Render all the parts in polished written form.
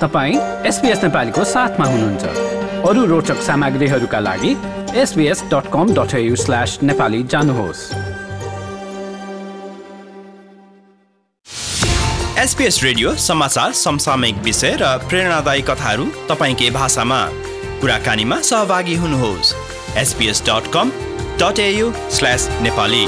तपाईँ SBS नेपालीको साथमा हुनुहुन्छ। अरू रोचक सामग्रीहरूका लागि sbs.com.au/nepali जानुहोस्। SBS रेडियो समाचार, समसामयिक विषय र प्रेरणादायी कथाहरू तपाईकै भाषामा। कुराकानीमा सहभागी हुनुहोस्। sbs.com.au/nepali।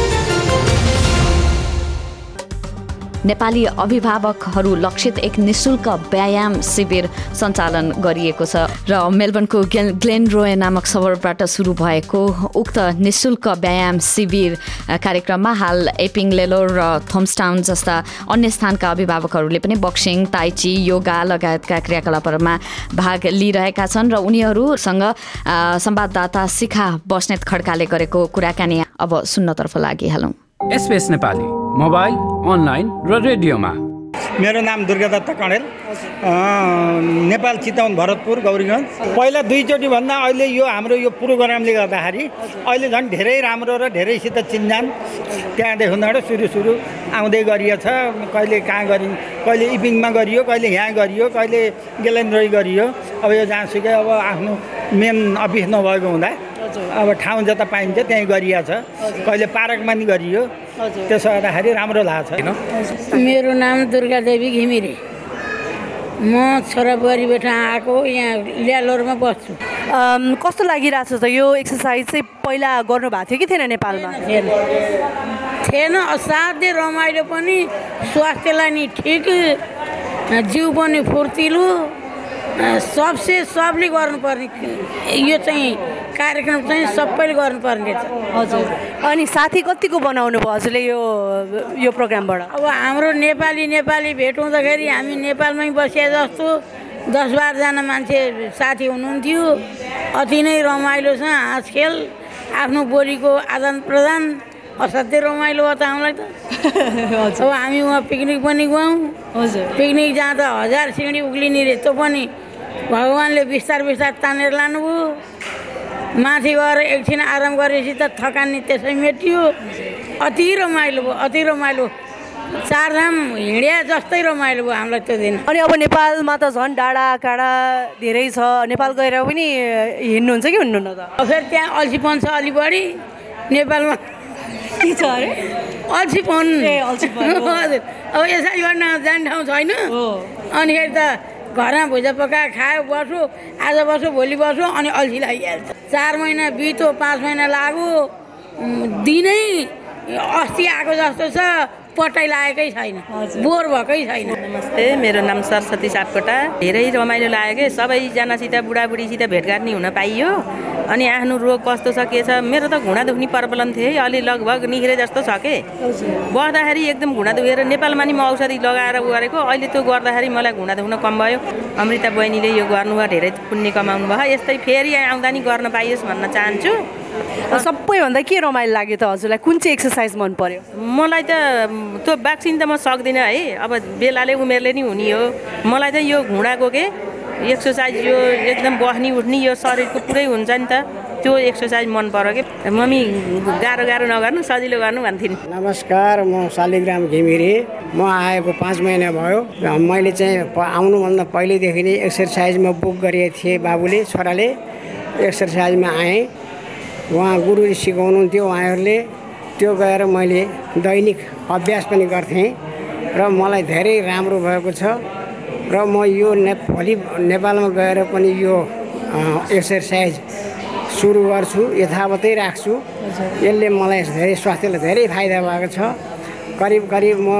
नेपाली अभिभावकहरू लक्षित एक निशुल्क व्यायाम शिविर सञ्चालन गरिएको छ र मेलबर्नको ग्लेनरोय नामक सहरबाट सुरु भएको उक्त निशुल्क व्यायाम शिविर कार्यक्रममा हाल एपिङ, लेलोर र थोम्सटाउन जस्ता अन्य स्थानका अभिभावकहरूले पनि बक्सिङ, ताइची, योगा लगायतका क्रियाकलापहरूमा भाग लिइरहेका छन् र उनीहरूसँग संवाददाता शिखा बस्नेत खड्काले गरेको कुराकानी अब सुन्नतर्फ लागिहालौँ। SBS नेपाली मोबाइल, अनलाइन र रेडियोमा। मेरो नाम दुर्गादत्त कणेल, नेपाल चितवन भरतपुर गौरीगञ्ज। पहिला दुईचोटि भन्दा अहिले यो हाम्रो यो प्रोग्रामले गर्दाखेरि अहिले झन् धेरै राम्रो र धेरैसित चिन्जान त्यहाँदेखिबाट सुरु आउँदै गरिएछ। कहिले कहाँ गरियो, कहिले इपिङमा गरियो, कहिले यहाँ गरियो, कहिले गेलेन्द्रोई गरियो। अब यो जहाँसुकै अब आफ्नो मेन अफिस नभएको हुँदा अब ठाउँ जता पाइन्छ त्यहीँ गरिएछ। कहिले पार्कमा नि गरियो। त्यसो गर्दाखेरि राम्रो लाग्छ। मेरो नाम दुर्गादेवी घिमिरे, म छोराबुहारी बेटा आएको यहाँ ल्यालोरमा बस्छु। कस्तो लागिरहेछ त यो एक्सर्साइज चाहिँ? पहिला गर्नुभएको थियो कि थिएन नेपालमा? थिएन। असाध्यै रमाइलो पनि, स्वास्थ्यलाई नि ठिक, जिउ पनि फुर्तिलो, सबले गर्नुपर्ने यो चाहिँ कार्यक्रम चाहिँ सबैले गर्नुपर्ने छ। हजुर। अनि साथी कतिको बनाउनु भयो हजुरले यो प्रोग्रामबाट? अब हाम्रो नेपाली भेट हुँदाखेरि हामी नेपालमै बसे जस्तो 10-12 जना मान्छे साथी हुनुहुन्थ्यो। अति नै रमाइलो छ, हाँसखेल, आफ्नो बोलीको आदान प्रदान, असाध्यै रमाइलो भयो त हामीलाई त। अब हामी उहाँ पिकनिक पनि गयौँ। हजुर। पिकनिक जाँदा 1000 सिँढी उक्लिने रे, त्यो पनि भगवान्ले बिस्तार तानेर लानुभयो। माथि गएर एकछिन आराम गरेपछि त थकान नि त्यसै मेटियो। अति रमाइलो भयो, अति रमाइलो। 4 धाम हिँड्या जस्तै रमाइलो भयो हामीलाई त्यो दिन। अनि अब नेपालमा त झन् डाँडा काँडा धेरै छ, नेपाल गएर पनि हिँड्नुहुन्छ कि हुनुहुन्न त? फेरि त्यहाँ अल्छीपन छ अलि बढी नेपालमा। के छ अरे? अल्छीपन। हजुर। अब यसरी गर्न जाने ठाउँ छैन। अनि फेरि त घरमा भुजा पकाएर खायो, बस्यो, आज बस्यो भोलि बस्यो, अनि अल्छी लागिहाल्छ। 4 महिना बित्यो, 5 महिना लाग्यो, दिनै अस्ति आएको जस्तो छ, पटाइ लागेकै छैन, बोर भएकै छैन। नमस्ते, मेरो नाम सरस्वती सापकोटा। धेरै रमाइलो लाग्यो कि सबैजनासित, बुढाबुढीसित भेटघाट नि हुन पाइयो। अनि आफ्नो रोग कस्तो छ के छ, मेरो त घुँडा दुख्ने प्रब्लम थियो, अलि लगभग निख्रे जस्तो छ के। बस्दाखेरि एकदम घुँडा दुखेर नेपालमा नि म औषधि लगाएर गरेको, अहिले त्यो गर्दाखेरि मलाई घुँडा दुख्न कम भयो। अमृता बहिनीले यो गर्नुभयो, धेरै पुण्य कमाउनु भयो। यस्तै फेरि आउँदा नि गर्न पाइयोस् भन्न चाहन्छु। सबैभन्दा के रमाइलो लाग्यो त हजुरलाई? कुन चाहिँ एक्सर्साइज मन पर्यो? मलाई त त्यो भ्याक्सिन त म सक्दिनँ है, अब बेलाले उमेरले नि हुने हो। मलाई चाहिँ यो घुँडाको के एक्सर्साइज, यो एकदम बस्ने उठ्ने, यो शरीरको पुरै हुन्छ नि त, त्यो एक्सर्साइज मन पर्यो कि। मम्मी गाह्रो नगर्नु, सजिलो गर्नु भन्थिन्। नमस्कार, म शालिग्राम घिमिरे। म आएको 5 महिना भयो। मैले चाहिँ आउनुभन्दा पहिलेदेखि नै एक्सर्साइजमा बुक गरेको थिएँ। बाबुले, छोराले एक्सर्साइजमा आएँ। उहाँ गुरुजी सिकाउनुहुन्थ्यो उहाँहरूले, त्यो गएर मैले दैनिक अभ्यास पनि गर्थेँ र मलाई धेरै राम्रो भएको छ। र म यो भोलि नेपालमा गएर पनि यो एक्सर्साइज सुरु गर्छु, यथावतै राख्छु। यसले मलाई धेरै स्वास्थ्यलाई धेरै फाइदा भएको छ। करिब म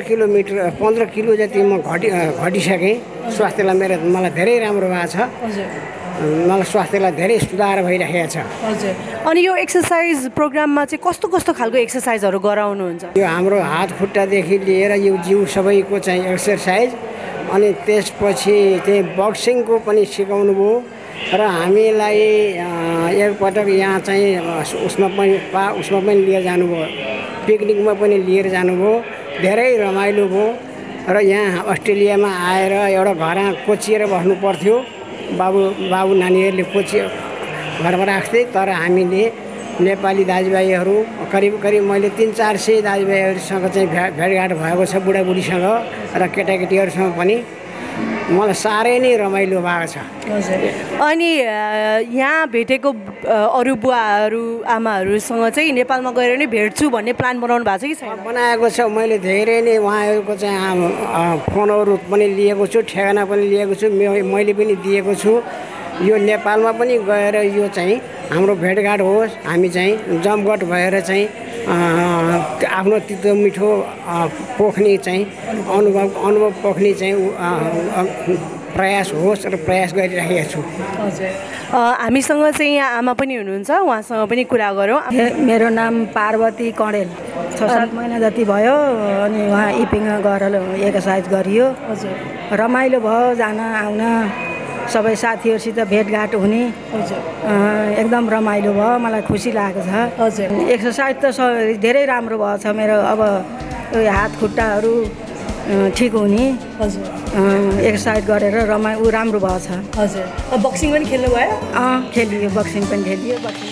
15 किलो जति म घटिसकेँ। स्वास्थ्यलाई मलाई धेरै राम्रो भएको छ। मलाई स्वास्थ्यलाई धेरै सुधार भइरहेको छ। हजुर। अनि यो एक्सर्साइज प्रोग्राममा चाहिँ कस्तो खालको एक्सर्साइजहरू गराउनुहुन्छ? यो हाम्रो हात खुट्टादेखि लिएर यो जिउ सबैको चाहिँ एक्सर्साइज, अनि त्यसपछि त्यही बक्सिङको पनि सिकाउनु भयो। र हामीलाई एकपटक यहाँ चाहिँ उसमा पनि लिएर जानुभयो, पिकनिकमा पनि लिएर जानुभयो। धेरै रमाइलो भयो। र यहाँ अस्ट्रेलियामा आएर एउटा घरमा कोचिएर बस्नु पर्थ्यो। बाबु नानीहरूले घरमा राख्थे। तर हामीले नेपाली दाजुभाइहरू करिब मैले 300-400 दाजुभाइहरूसँग चाहिँ भेटघाट भएको छ, बुढाबुढीसँग र केटाकेटीहरूसँग पनि। मलाई साह्रै नै रमाइलो भएको छ। अनि यहाँ भेटेको अरू बुवाहरू आमाहरूसँग चाहिँ नेपालमा गएर नै भेट्छु भन्ने प्लान बनाउनु भएको छ कि छैन? बनाएको छ। मैले धेरै नै उहाँहरूको चाहिँ फोनहरू पनि लिएको छु, ठेगाना पनि लिएको छु, मैले पनि दिएको छु। यो नेपालमा पनि गएर यो चाहिँ हाम्रो भेटघाट होस्, हामी चाहिँ जमघट भएर चाहिँ आफ्नो तितो मिठो पोख्ने चाहिँ अनुभव पोख्ने चाहिँ प्रयास होस् र प्रयास गरिरहेको छु। हामीसँग चाहिँ यहाँ आमा पनि हुनुहुन्छ, उहाँसँग पनि कुरा गरौँ। मेरो नाम पार्वती कणेल, 6-7 महिना जति भयो अनि उहाँ इपिङमा गएर एक्सर्साइज गरियो। रमाइलो भयो जान आउन, सबै साथीहरूसित भेटघाट हुने, एकदम रमाइलो भयो। मलाई खुसी लागेको छ। एक्सर्साइज त धेरै राम्रो भएको छ मेरो। अब हात खुट्टाहरू ठिक हुने, एक्सर्साइज गरेर राम्रो भएको छ। हजुर बक्सिङ पनि खेल्नु भयो? खेलियो, बक्सिङ पनि खेलियो।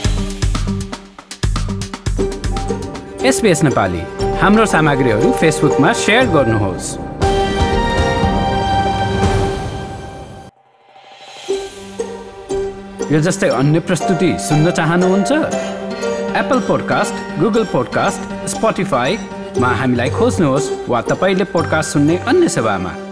SBS नेपाली हाम्रो सामग्रीहरू फेसबुकमा सेयर गर्नुहोस्। यो जस्तै अन्य प्रस्तुति सुन्न चाहनुहुन्छ? एप्पल पोडकास्ट, गुगल पोडकास्ट, स्पोटिफाईमा हामीलाई खोज्नुहोस् वा तपाईँले पोडकास्ट सुन्ने अन्य सेवामा।